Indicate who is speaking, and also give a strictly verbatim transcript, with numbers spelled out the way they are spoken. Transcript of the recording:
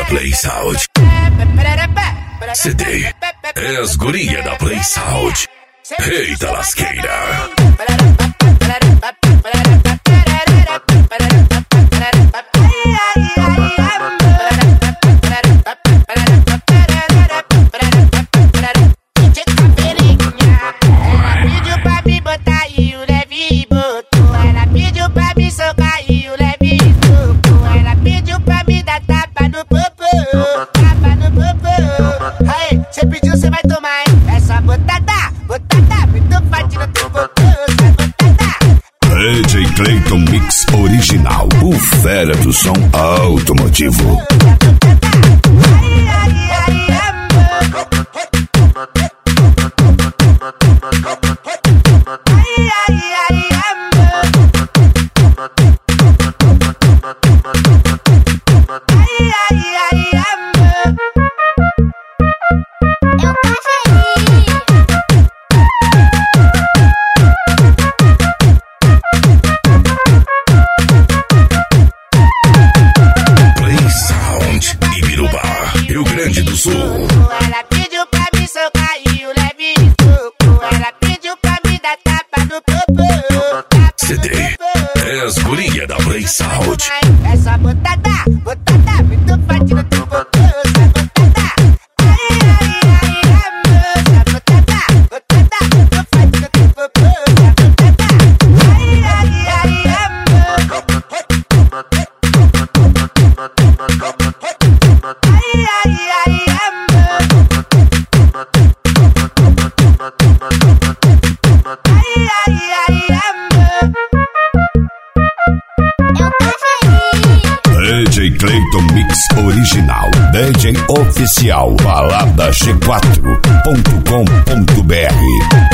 Speaker 1: da Play Sound. C D é as guria da Play Sound. Eita lasqueira.
Speaker 2: Cê pediu, cê vai tomar, hein? Essa botada, botada, muito forte no teu botão, essa botada.
Speaker 1: D J Clayton Mix Original, o fera do som automotivo.
Speaker 2: Ai, ai, ai, amor. Ai, ai, ai, amor. Ai, ai, ai, amor.
Speaker 1: Rio Grande do Sul.
Speaker 2: Ela pediu pra me socar e o leve soco. Ela pediu pra me dar tapa no popô.
Speaker 1: C D é as guria da Play Sound.
Speaker 2: Essa botada, botada, muito forte no teu popô. Essa botada, ai, ai, ai, amor. Essa botada, botada, muito forte no teu popô. Essa botada, ai, ai, ai, amor. Ai, ai, ai, amor. Ai, ai, ai, amor.
Speaker 1: D J Clayton Mix Original, D J Oficial, balada g quatro ponto com ponto b r.